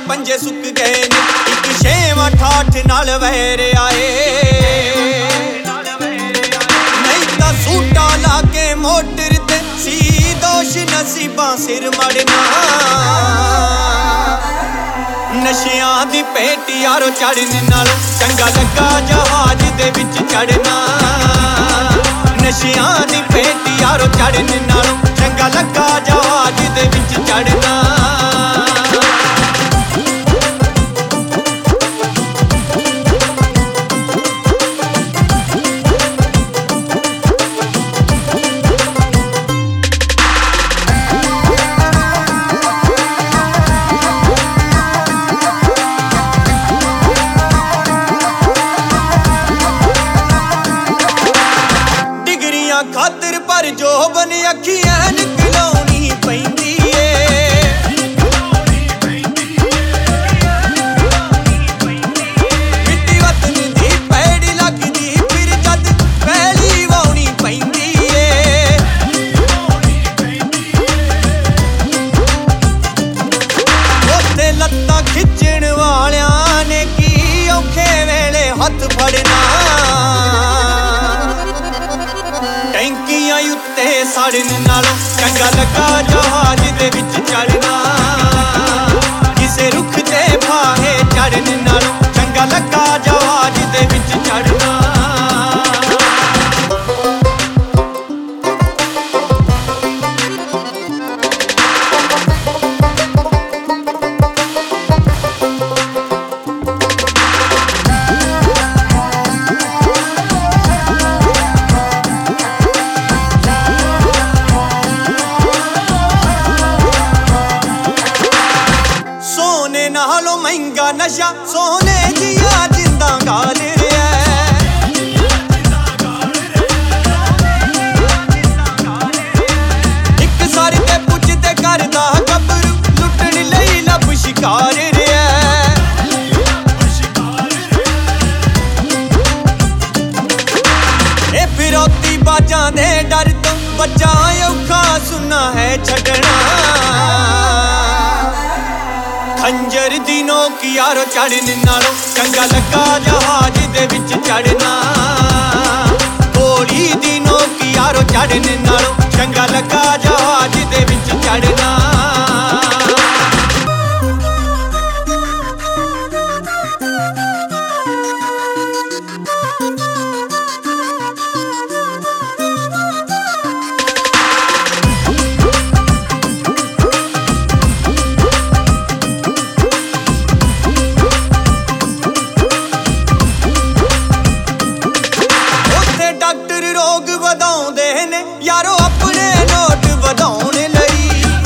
पंजे सुक गए ने। एक छेवां ठाठ नाल वैर आए, नहीं तां सूटा ला के मोटर ते सी दोष नसीबां सिर मड़ना। नशियां दी भेट यारो चढ़ने नालों चंगा लगा जहाज दे विच चढ़ना। नशियां दी भेट यारो चढ़ने नालों चंगा लगा जहाज दे विच चढ़ना। खातर पर जो बन अखियां निकलाउनी पैंदी ए। मिट्टी वतन दी पैड़ी लगदी फिर जद पैली वाउनी पैंदी ए। उत्ते लत्तां खिच्चण वालियां ने की औखे वेले हत्थ फड़ना। टैंकियां उत्ते सड़न नालों चंगा लगा जहाज दे विच चढ़ना। किसे रुख ते फाहे चढ़न नालों चंगा लगा जहाज दे विच चढ़ना। नालों महंगा नशा सोने दिया जिंदा गाल रहा है। एक सर ते पुछते करदा गबरू लुटन लई लब शिकार रहा है। ए फिरौती बाजां दे डर तो बच्चा औखा सुना है छड़ना। खंजर दी नोक यारो चढ़ने नालों चंगा लगा जहाज दे विच चढ़ना। गोली दी नोक यारो चढ़ने नालों चंगा लगा जहाज दे विच चढ़ना। यारो अपने नोट वधाउण लई।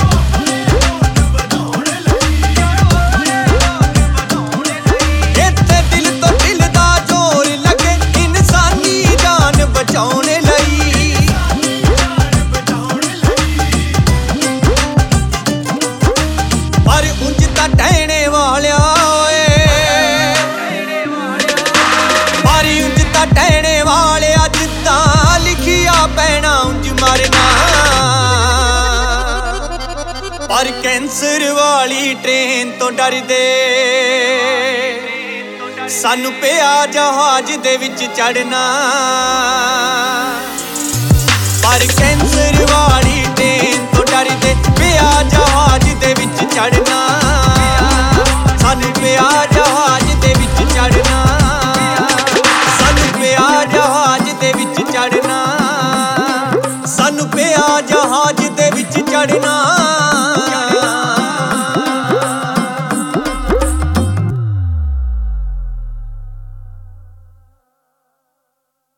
इत्थे दिल तो दिल दा जोर लगे इंसानी जान बचाउण लई। पर उंज तां टहने वालिया पर उंज तां टहने वालिया जिद्दां लिखिया पैना उंज मरना। पर कैंसर वाली ट्रेन तो डर दे सानू पिया जहाज दे विच चढ़ना। पर कैंसर वाली